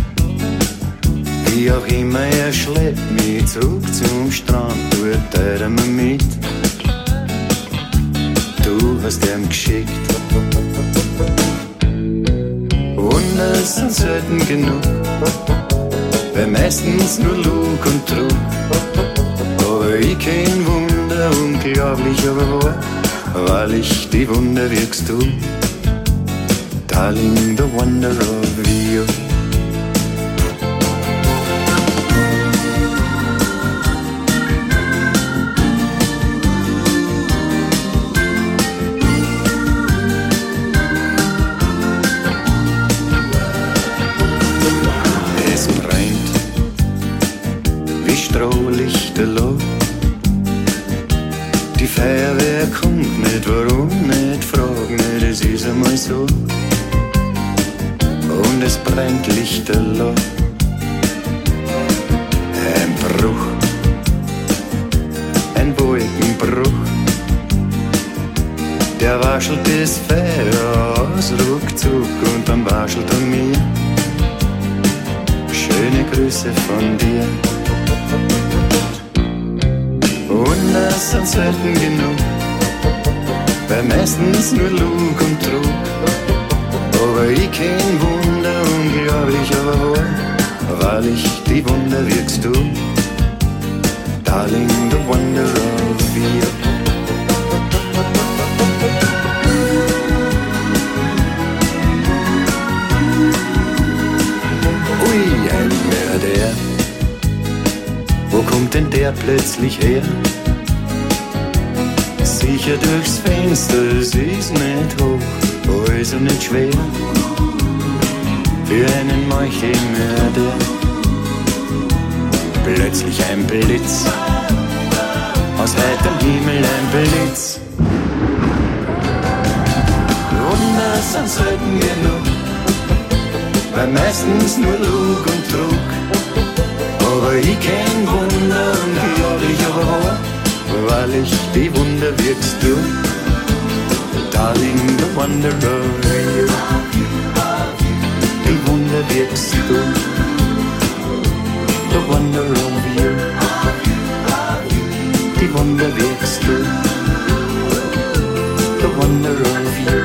S3: Wie auch immer, er schleppt mich zurück zum Strand, dort teilt er mir mit. Du hast ihm geschickt. Wunder sind selten genug, weil meistens nur Lug und Trug. Aber ich kenn Wunder, unglaublich aber wahr, weil ich die Wunder wirkst du. Darling, the wonder of you. Die Feuerwehr kommt nicht, warum nicht, frag nicht, es ist einmal so. Und es brennt lichterloh. Ein Bruch, ein Wolkenbruch, der waschelt das Feuer aus, ruckzuck, und dann waschelt er mir. Schöne Grüße von dir. Wunder sind selten genug, weil meistens nur Lug und Trug. Aber ich kenn Wunder, unglaublich aber wahr, weil ich die Wunder wirkst du. Darling, the wonder of you. Ui, ein Mörder. Wo kommt denn der plötzlich her? Sicher durchs Fenster, es ist nicht hoch, also nicht schwer. Für einen Meuchelmörder plötzlich ein Blitz, aus heiterem Himmel ein Blitz. Wunder sind selten genug, weil meistens nur Lug und Trug. Aber ich kenn Wunder, unglaublich aber wahr, weil ich die Wunder wirkst du. Darling, the wonder of you. Die Wunder wirkst du. The wonder of you. Die Wunder wirkst du. The wonder of you.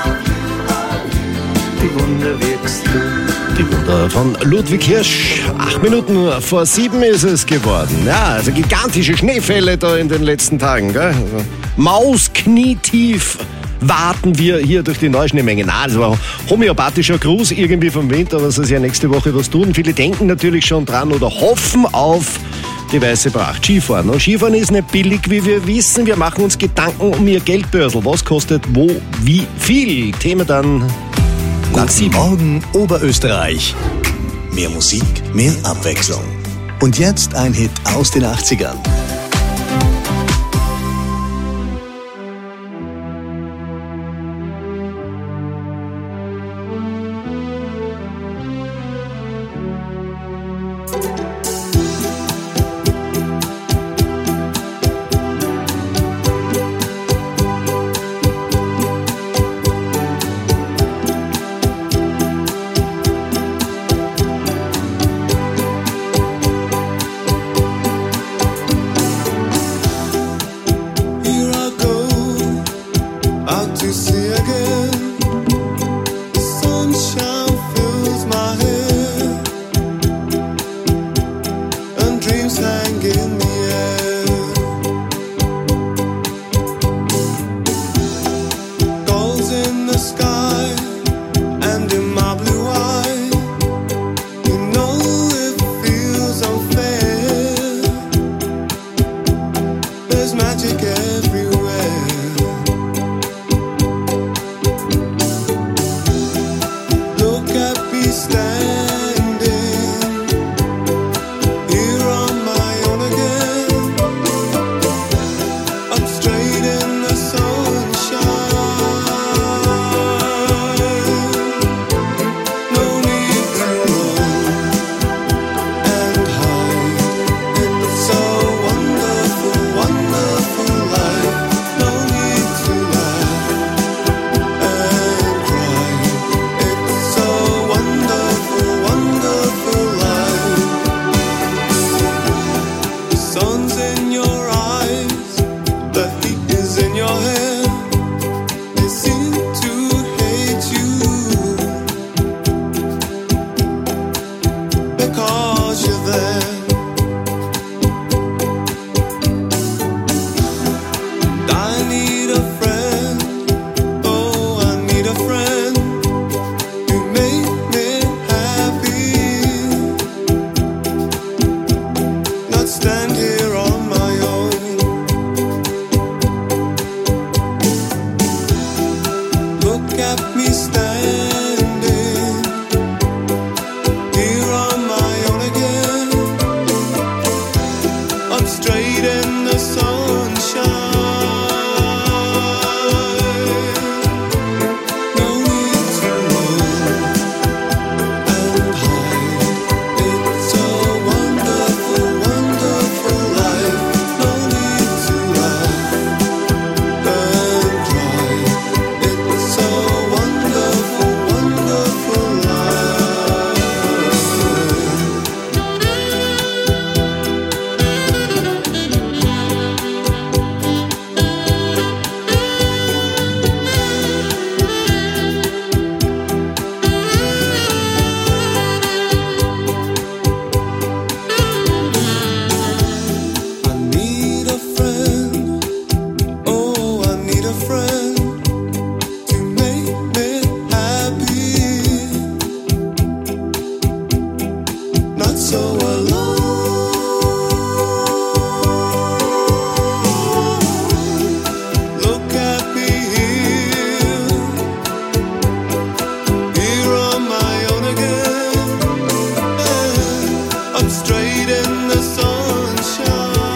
S3: Die Wunder wirkst du.
S9: Die Wunder von Ludwig Hirsch. Acht Minuten vor sieben ist es geworden. Ja, also gigantische Schneefälle da in den letzten Tagen. Gell? Also Mausknietief warten wir hier durch die Neuschneemenge. Na, das war homöopathischer Gruß irgendwie vom Winter, aber es soll ja nächste Woche was tun. Viele denken natürlich schon dran oder hoffen auf die weiße Pracht. Skifahren. Und Skifahren ist nicht billig, wie wir wissen. Wir machen uns Gedanken um ihr Geldbörsel. Was kostet wo, wie viel? Thema dann nach sieben.
S1: Morgen Oberösterreich. Mehr Musik, mehr Abwechslung. Und jetzt ein Hit aus den achtzigern.
S12: here on my own again. I'm straight in the sunshine. No need to run and hide. It's a wonderful, wonderful life. No need to laugh and cry. It's a wonderful, wonderful life. The sun's in your eyes, the heat is in your hair. They seem to hate you because you're there. I need a friend, oh, I need a friend to make me happy. Not stand here on my own. Look at me standing here on my own again. I'm straight in the sunshine. No need to run and hide. It's a wonderful, wonderful life. No need to laugh and cry. It's a wonderful, wonderful life. I need a friend, oh, I need a friend to make me happy. Not so alone. Look at me here, here on my own again. I'm straight in the sunshine.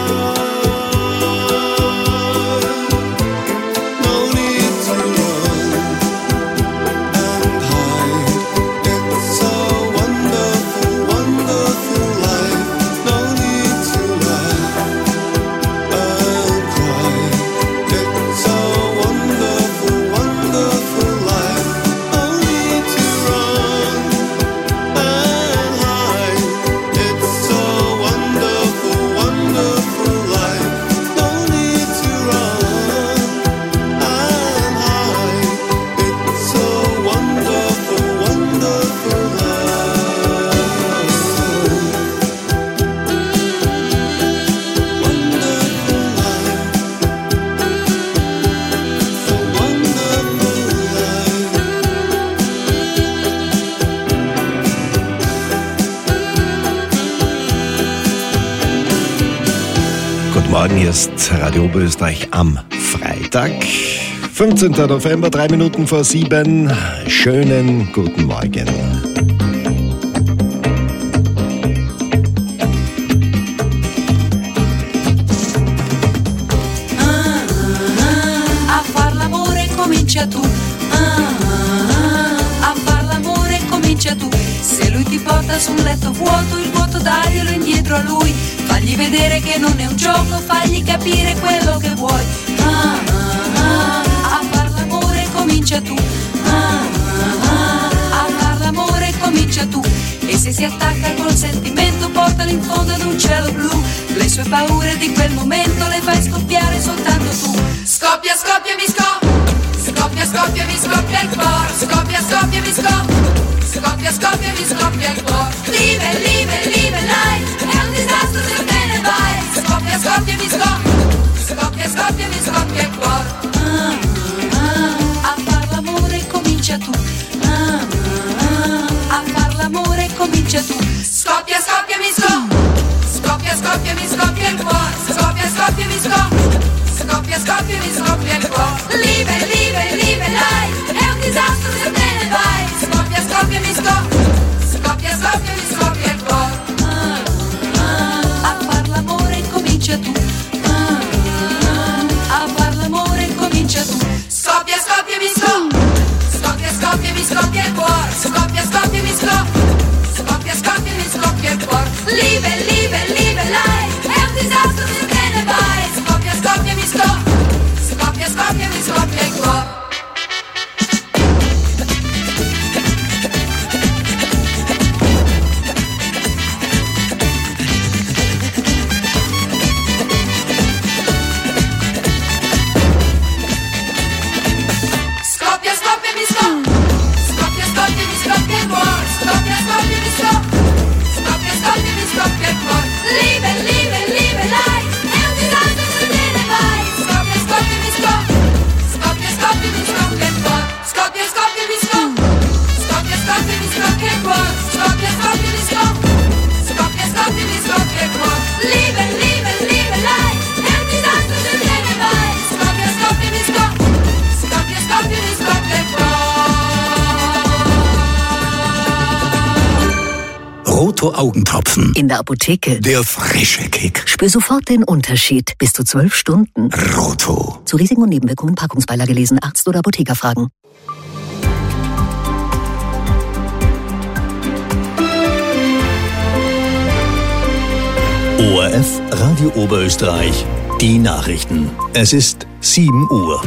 S12: No need to run and hide. It's a wonderful, wonderful life. No need to laugh and cry. It's a wonderful, wonderful life. No need to run and hide. It's a wonderful, wonderful life. No need to run and hide. It's a wonderful, wonderful life. Wonderful life. It's a wonderful life.
S9: Guten Morgen, hier ist Radio Oberösterreich am Freitag, fünfzehnten November, drei Minuten vor sieben. Schönen guten Morgen.
S4: A far l'amore comincia tu. Ah, ah, ah. A far l'amore comincia tu. Se lui ti porta su un letto vuoto, il vuoto daglielo indietro a lui. Fagli vedere che non è un gioco, fagli capire quello che vuoi. Ah, ah, ah. A far l'amore comincia tu. Ah, ah, ah. A far l'amore comincia tu. E se si attacca col sentimento, portalo in fondo ad un cielo blu. Le sue paure di quel momento le fai scoppiare soltanto tu. Scoppia, scoppia, mi scoppia. Scoppia, scoppia, mi scoppia il cuore. Scoppia, scoppia, mi scoppia. Scoppia, scoppia, mi scoppia il cuore. Live, live, live, life. È un disastro se te ne vai. Scoppia, scoppia, mi scoppia. Scoppia, scoppia, mi scoppia il cuore. Ah, ah, ah. A far l'amore comincia tu. Ah, ah, ah. A far l'amore comincia tu. Scoppia, scoppia, mi scoppia. Scoppia, scoppia, mi scoppia il cuore. Scoppia, scoppia, mi scoppia. Scoppia, scoppia, mi scoppia il cuore. Live, live, live, life. È un disastro se te ne vai. Scoppia, scoppia, mi scoppia. Scoppia,
S1: Roto Augentropfen.
S5: In der Apotheke.
S1: Der frische Kick.
S5: Spür sofort den Unterschied. Bis zu zwölf Stunden.
S1: Roto.
S5: Zu Risiken und Nebenwirkungen Packungsbeilage lesen, Arzt oder Apotheker fragen.
S1: O R F Radio Oberösterreich. Die Nachrichten. Es ist sieben Uhr.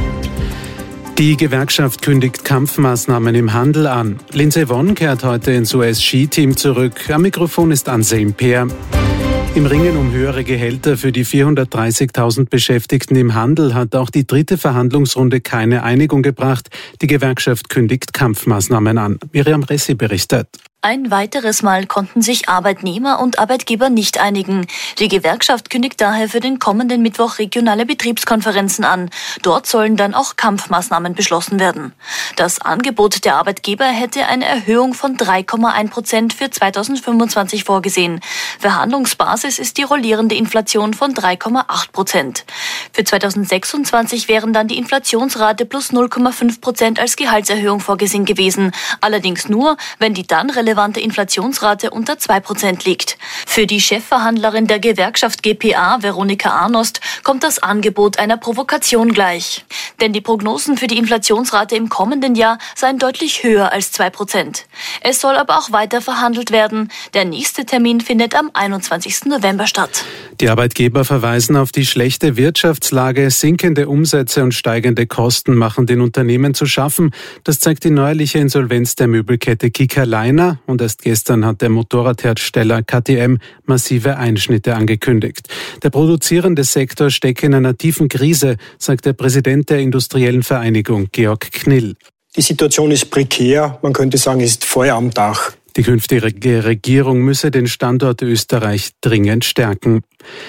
S2: Die Gewerkschaft kündigt Kampfmaßnahmen im Handel an. Lindsey Vonn kehrt heute ins U S-Skiteam zurück. Am Mikrofon ist Anselm Peer. Im Ringen um höhere Gehälter für die vierhundertdreißigtausend Beschäftigten im Handel hat auch die dritte Verhandlungsrunde keine Einigung gebracht. Die Gewerkschaft kündigt Kampfmaßnahmen an. Miriam Ressi berichtet.
S6: Ein weiteres Mal konnten sich Arbeitnehmer und Arbeitgeber nicht einigen. Die Gewerkschaft kündigt daher für den kommenden Mittwoch regionale Betriebskonferenzen an. Dort sollen dann auch Kampfmaßnahmen beschlossen werden. Das Angebot der Arbeitgeber hätte eine Erhöhung von drei Komma eins Prozent für zweitausendfünfundzwanzig vorgesehen. Verhandlungsbasis ist die rollierende Inflation von drei Komma acht Prozent. Für zweitausendsechsundzwanzig wären dann die Inflationsrate plus null Komma fünf Prozent als Gehaltserhöhung vorgesehen gewesen. Allerdings nur, wenn die dann relevante Inflationsrate unter zwei Prozent liegt. Für die Chefverhandlerin der Gewerkschaft G P A, Veronika Arnost, kommt das Angebot einer Provokation gleich. Denn die Prognosen für die Inflationsrate im kommenden Jahr seien deutlich höher als zwei Prozent. Es soll aber auch weiter verhandelt werden. Der nächste Termin findet am einundzwanzigsten November statt.
S2: Die Arbeitgeber verweisen auf die schlechte Wirtschaftslage. Sinkende Umsätze und steigende Kosten machen den Unternehmen zu schaffen. Das zeigt die neuerliche Insolvenz der Möbelkette Kika Leiner. Und erst gestern hat der Motorradhersteller K T M massive Einschnitte angekündigt. Der produzierende Sektor stecke in einer tiefen Krise, sagt der Präsident der Industriellen Vereinigung, Georg Knill.
S7: Die Situation ist prekär, man könnte sagen, es ist Feuer am Dach.
S2: Die künftige Regierung müsse den Standort Österreich dringend stärken.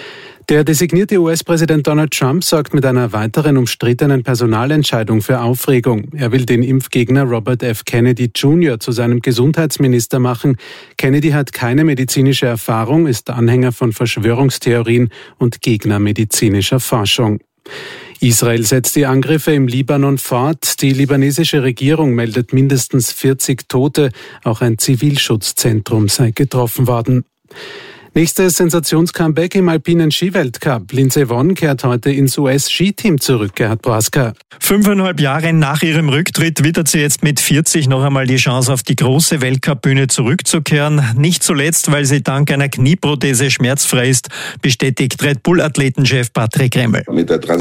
S2: Der designierte U S-Präsident Donald Trump sorgt mit einer weiteren umstrittenen Personalentscheidung für Aufregung. Er will den Impfgegner Robert F. Kennedy Junior zu seinem Gesundheitsminister machen. Kennedy hat keine medizinische Erfahrung, ist Anhänger von Verschwörungstheorien und Gegner medizinischer Forschung. Israel setzt die Angriffe im Libanon fort. Die libanesische Regierung meldet mindestens vierzig Tote. Auch ein Zivilschutzzentrum sei getroffen worden. Nächstes Sensationscomeback im alpinen Skiweltcup. Lindsey Vonn kehrt heute ins U S-Skiteam zurück, Gerhard Broska.
S24: Fünfeinhalb Jahre nach ihrem Rücktritt wittert sie jetzt mit vierzig noch einmal die Chance, auf die große Weltcup-Bühne zurückzukehren. Nicht zuletzt, weil sie dank einer Knieprothese schmerzfrei ist, bestätigt Red Bull-Athletenchef Patrick Remmel.
S25: Mit der